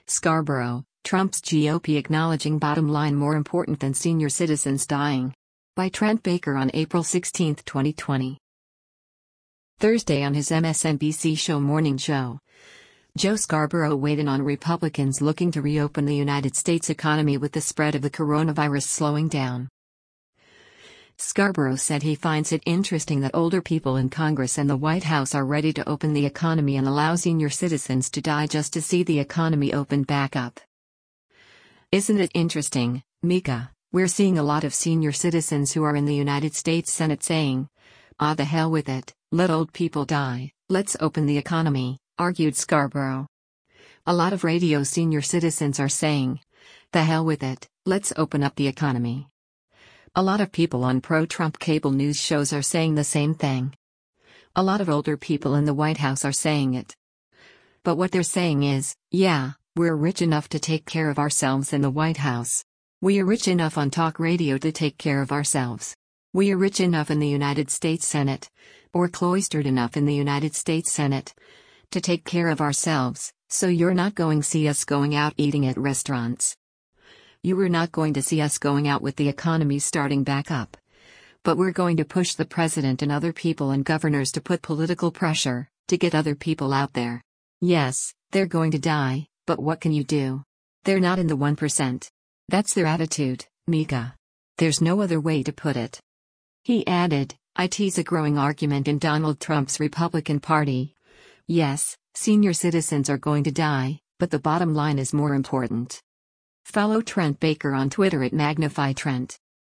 Scarborough, Trump's GOP acknowledging bottom line more important than senior citizens dying. By Trent Baker on April 16, 2020. Thursday on his MSNBC show Morning Joe, Joe Scarborough weighed in on Republicans looking to reopen the United States economy with the spread of the coronavirus slowing down. Scarborough said he finds it interesting that older people in Congress and the White House are ready to open the economy and allow senior citizens to die just to see the economy open back up. Isn't it interesting, Mika? We're seeing a lot of senior citizens who are in the United States Senate saying, "Ah, the hell with it, let old people die, let's open the economy," argued Scarborough. A lot of radio senior citizens are saying, "The hell with it, let's open up the economy." A lot of people on pro-Trump cable news shows are saying the same thing. A lot of older people in the White House are saying it. But what they're saying is, yeah, we're rich enough to take care of ourselves in the White House. We are rich enough on talk radio to take care of ourselves. We are rich enough in the United States Senate, or cloistered enough in the United States Senate, to take care of ourselves, so you're not going to see us going out eating at restaurants. You are not going to see us going out with the economy starting back up. But we're going to push the president and other people and governors to put political pressure, to get other people out there. Yes, they're going to die, but what can you do? They're not in the 1%. That's their attitude, Mika. There's no other way to put it. He added, "It's a growing argument in Donald Trump's Republican Party. Yes, senior citizens are going to die, but the bottom line is more important." Follow Trent Baker on Twitter at MagnifyTrent.